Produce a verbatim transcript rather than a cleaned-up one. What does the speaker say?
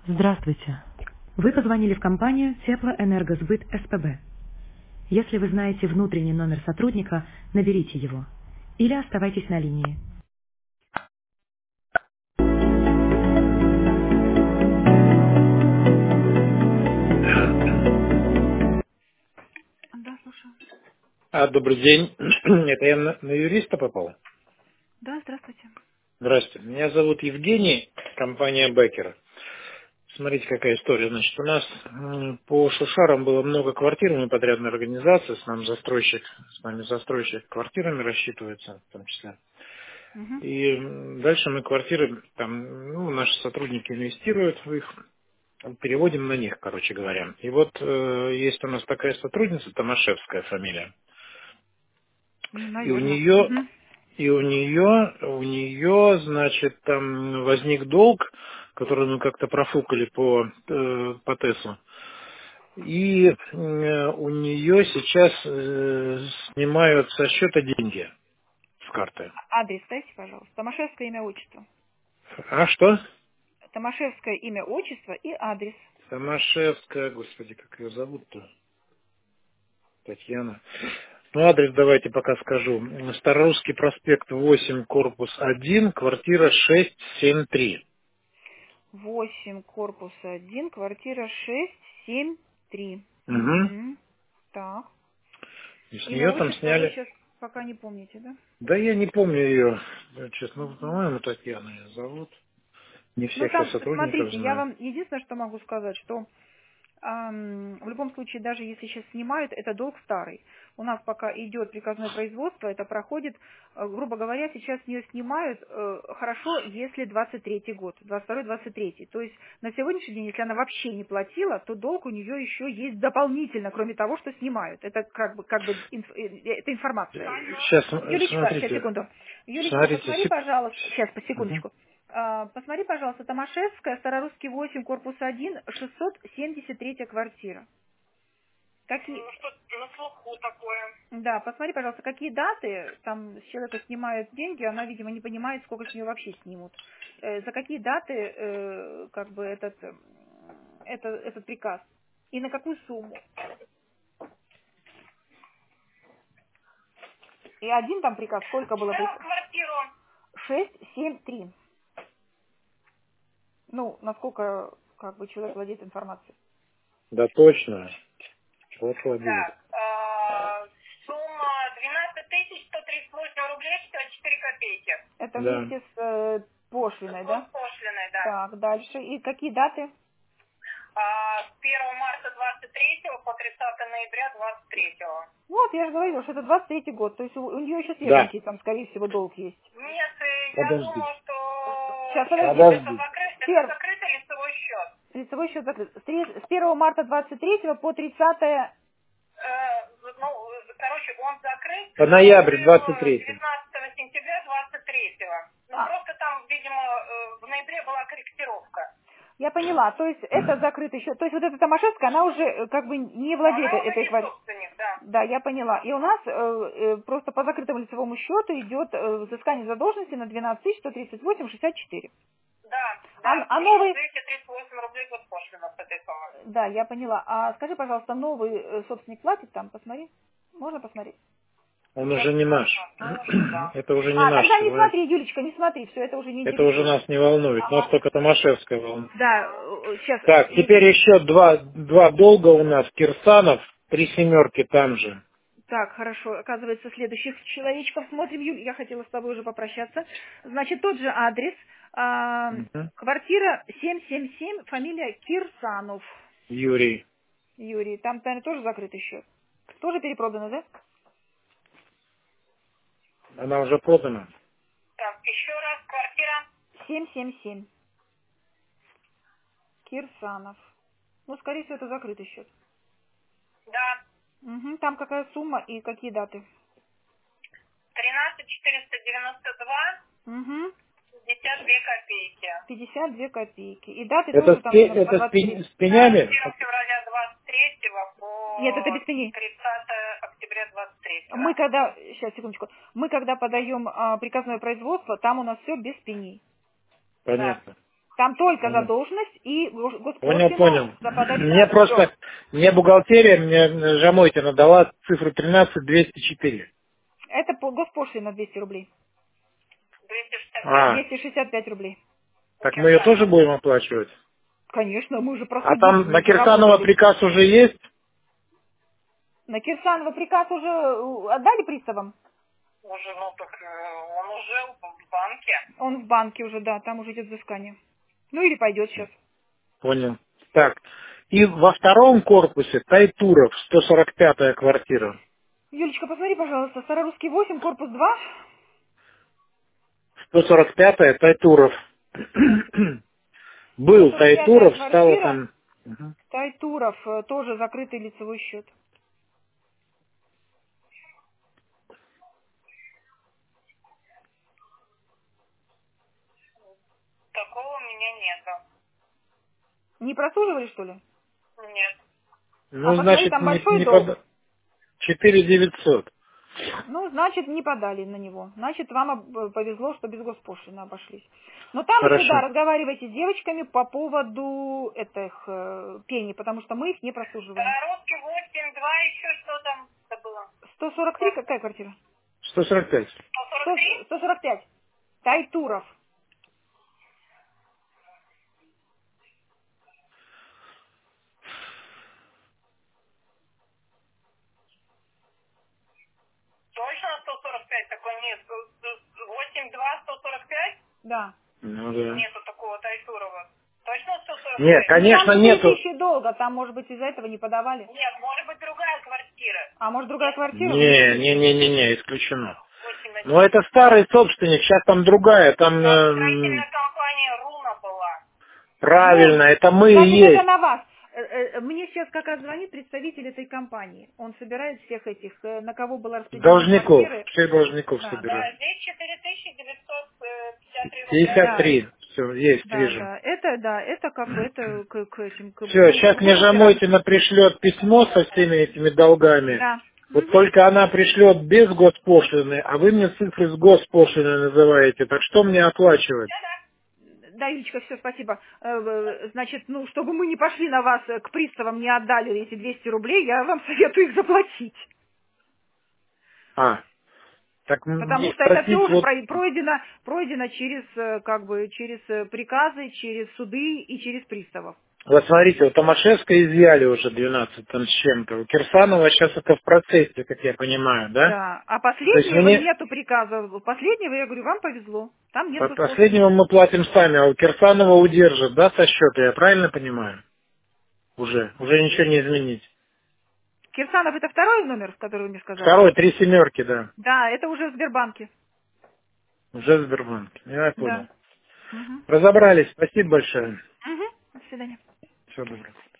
Здравствуйте. Вы позвонили в компанию Теплоэнергосбыт СПБ. Если вы знаете внутренний номер сотрудника, наберите его. Или оставайтесь на линии. Да, слушаю. А, добрый день. Это я на, на юриста попал? Да, здравствуйте. Здравствуйте. Меня зовут Евгений, компания Беккер. Смотрите, какая история. Значит, у нас м, по Шушарам было много квартир, мы подрядная организация, с нами застройщик, с нами застройщик квартирами рассчитывается, в том числе. Мгм. И м, дальше мы квартиры, там, ну, наши сотрудники инвестируют в их, переводим на них, короче говоря. И вот э, есть у нас такая сотрудница, Томашевская фамилия. Ну, И у наверное. нее, Мгм. и у нее, у нее, значит, там возник долг, который мы как-то профукали по, э, по ТЭСу. И э, у нее сейчас э, снимают со счета деньги с карты. Адрес дайте, пожалуйста. Томашевское имя, отчество. А что? Томашевское имя, отчество и адрес. Томашевская, господи, как ее зовут-то? Татьяна. Ну, адрес давайте пока скажу. Старорусский проспект восемь, корпус один, квартира шесть семь три. Восемь, корпус один, квартира шесть семь три. Угу. Угу. Так. И с Имя, нее там отчество вы сняли. сейчас пока не помните, да? Да я не помню ее, честно, ну, Мгм. по-моему, Татьяна ее зовут. Не Ну, всех я там, сотрудников смотрите, я знаю. вам единственное, что могу сказать, что ам, в любом случае, даже если сейчас снимают, это долг старый. У нас пока идет приказное производство, это проходит, э, грубо говоря, сейчас с нее снимают э, хорошо, если двадцать третий год, двадцать второй двадцать третий. То есть на сегодняшний день, если она вообще не платила, то долг у нее еще есть дополнительно, кроме того, что снимают. Это как бы, как бы инф- э, э, это информация. Сейчас, Юлечка, сейчас, смотрите, секунду. Юлечка, смотрите, посмотри, сек... пожалуйста, сейчас, по Мгм. секундочку. А, Посмотри, пожалуйста, Томашевская, Старорусский восемь, корпус один, шестьсот семьдесят третья квартира. Какие... Ну, что на слуху такое. Да, посмотри, пожалуйста, какие даты, там с человека снимают деньги, она, видимо, не понимает, сколько с нее вообще снимут. Э, за какие даты, э, как бы, этот, э, это, этот приказ? И на какую сумму? И один там приказ, сколько было Еще раз приказ? квартиру. шесть семь три. Ну, насколько, как бы, человек владеет информацией. Да точно. Вот владеет. Так, э, сумма двенадцать тысяч сто тридцать восемь рублей шестьдесят четыре копейки. Это Да. вместе с э, пошлиной, да? Госпошлиной, да. Так, дальше. И какие даты? А, с первого марта двадцать третьего по тридцатое ноября двадцать третьего. Вот, я же говорила, что это двадцать третий год. То есть у, у нее еще Да. свеженький, там, скорее всего, долг есть. Нет, э, я Подожди. думаю, что Сейчас, сейчас подождите. это, Подожди. закры- С, это пер- закрытый лицевой счет. лицевой счет закрыт. С, три- с первого марта двадцать третьего по тридцатое. Э, ну, э, короче, он закрыт По до ноябрь двадцать третьего. девятнадцатого сентября двадцать третьего. Ну, А, просто там, видимо, э, в ноябре была корректировка. я поняла. То есть это закрытый счет. То есть вот эта Томашевская, она уже э, как бы не владеет Она уже этой не квартирой. собственник, да. Да, я поняла. И у нас э, э, просто по закрытому лицевому счету идет э, взыскание задолженности на двенадцать тысяч сто тридцать восемь шестьдесят четыре. Да, А, да, а минус новый... двести тридцать восемь рублей госпошлина с этой суммы. Да, я поняла. А скажи, пожалуйста, новый э, собственник платит там? Посмотри. Можно посмотреть? Он Сейчас уже не наш. посмотрю, да. Это уже не А, наш тогда не человек. смотри, Юлечка, не смотри, все, это уже не Это уже интересует. нас не волнует. Нас Ага. только Томашевская волнует. Да, сейчас. Так, теперь еще два, два долга у нас. Кирсанов, три семерки там же. Так, хорошо. Оказывается, следующих человечков смотрим. Юль, я хотела с тобой уже попрощаться. Значит, тот же адрес. а, Мгм. Квартира семь семь семь, фамилия Кирсанов. Юрий. Юрий, там, наверное, тоже закрытый счет. Тоже перепродано, да? Она уже продана. Так, еще раз, квартира. семь семь семь. Кирсанов. Ну, скорее всего, это закрытый счет. Да, Мгм. Там какая сумма и какие даты? тринадцать четыреста девяносто два Угу. пятьдесят две копейки. пятьдесят две копейки. И даты Это тоже с, там пе- на на это с, двадцать пень- три. с Да, с пенями? первого февраля двадцать третьего Нет, это по без пени. тридцатое октября двадцать Мы третьего. когда, сейчас, секундочку, мы когда подаем а, приказное производство, там у нас все без пени. Да. Понятно. Там только Понял. задолженность и Понял, госпошлина понял. за подачу. Мне просто, мне бухгалтерия, мне Жамотина дала цифру тринадцать двести четыре. Это по- госпошлина двести рублей. двести шестьдесят пять. А, двести шестьдесят пять рублей. так мы ее тоже будем оплачивать? Конечно, мы уже А проходили. там мы на уже Кирсанова работали. приказ уже есть? На Кирсанова приказ уже э, отдали приставам? Уже, ну так э, он уже в банке. Он в банке уже, да, там уже идет взыскание. Ну или пойдет сейчас. Понял. Так, и во втором корпусе Тайтуров, сто сорок пятая квартира. Юлечка, посмотри, пожалуйста, Старорусский восемь, корпус два. сто сорок пятая Тайтуров. сто Был сорок пятая Тайтуров, стало квартира. там... Мгм. Тайтуров, э, тоже закрытый лицевой счет. Такого у меня нету. Не прослуживали, что ли? Нет. А Ну, посмотри, значит, там не, большой не долг. под... четыре девятьсот. Ну, значит, не подали на него. Значит, вам об- повезло, что без госпошлины обошлись. Но там еще, да, Хорошо. разговаривайте с девочками по поводу этих э, пений, потому что мы их не прослуживаем. Старорусский восемь два, еще что там это было? сто сорок три, какая квартира? сто сорок пять. сто сорок сто, три? сто сорок пять. Тайтуров. Точно сто сорок пять такой нет? восемь два сто сорок пять? Да. Ну да. Нету такого Тайтурова. Точно сто сорок пять? Нет, Ну, конечно, там нету. четыре тысячи долга, там, может быть, из-за этого не подавали. Нет, может быть другая квартира. А может, другая квартира? Не, не, не, не, не, исключено. восемь на Но это старый собственник, сейчас там другая, там Там эм, строительная компания Руна была. правильно, Вот. это мы и Значит, это есть. на вас. Э, э, Мне сейчас как раз звонит представитель этой компании. Он собирает всех этих, э, на кого было распределены Должников, квартиры. всех должников Да, собираю. Да, здесь четыре тысячи девятьсот пятьдесят три рубля. пятьдесят да, три, все, есть, да, вижу. да. Это, да, это как бы, это к, к этим, к, Все, бухгал- к сейчас мне бухгалтерам. Жамотина пришлет письмо со всеми этими долгами. Да. Вот Мгм. только она пришлет без госпошлины, а вы мне цифры с госпошлиной называете. Так что мне оплачивать? Да, Юлечка, все, спасибо. Э, э, Значит, ну, чтобы мы не пошли на вас, э, к приставам не отдали эти двести рублей, я вам советую их заплатить. А, так Потому мне что это все спросить уже вот... прой- пройдено, пройдено через, э, как бы, через э, приказы, через суды и через приставов. Вот смотрите, у Томашевска изъяли уже двенадцать там с чем-то. У Кирсанова сейчас это в процессе, как я понимаю, да? Да. А То есть последнего мне нету приказа. Последнего, я говорю, вам повезло. Там нет по госпошлины. последнему мы платим сами, а у Кирсанова удержат, да, со счета, я правильно понимаю? Уже, уже ничего не изменить. Кирсанов это второй номер, который вы мне сказали? Второй, три семерки, да. Да, это уже в Сбербанке. Уже в Сбербанке. Я Да. понял. Угу. Разобрались. Спасибо большое. Угу. До свидания. Всего доброго.